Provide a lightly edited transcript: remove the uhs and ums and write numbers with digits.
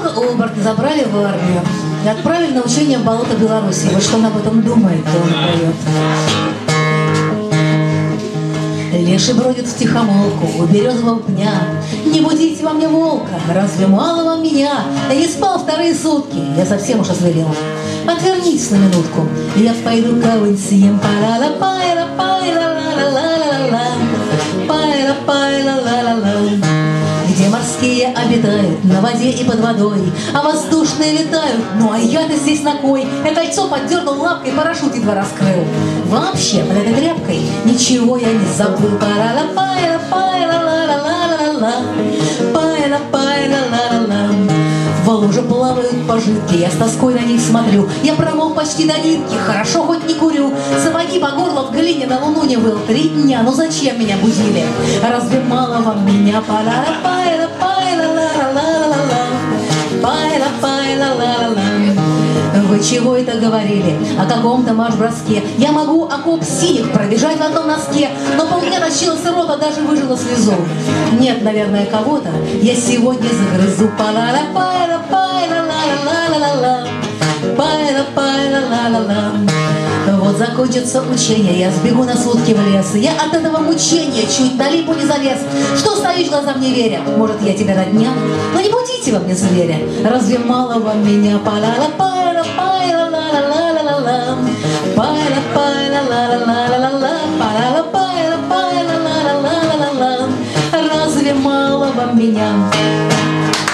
Рона Оберта забрали в армию и отправили на учение в болото Беларуси. Вот что он об этом думает, то он поет. Леший бродит втихомолку у березового пня. Не будите во мне волка, разве мало вам меня? Я не спал вторые сутки, я совсем уж озверел. Отвернитесь на минутку, я пойду кого-нибудь съем. Где морские обитают на воде и под водой, а воздушные летают, ну а я-то здесь на кой? Я кольцо поддернул лапкой, парашют едва раскрыл. Вообще, под этой тряпкой ничего я не забыл. В луже плавают пожитки, я с тоской на них смотрю. Я промок почти до нитки, хорошо хоть не курю. Сапоги по горло в глине, на луну не выл 3 дня, ну зачем меня будили? Разве мало вам меня? Вы чего это говорили? О каком-то марш-броске. Я могу окоп синих пробежать в одном носке, но полдня тащила с рота, даже выжила слезу. Нет, наверное, кого-то я сегодня загрызу. Вот закончится учение, я сбегу на сутки в лес. Я от этого мучения чуть на липу не залез. Что стоишь, глазам не веря? Может, я тебя родня? Но не будите во мне зверя. Разве мало вам меня? Разве мало вам меня?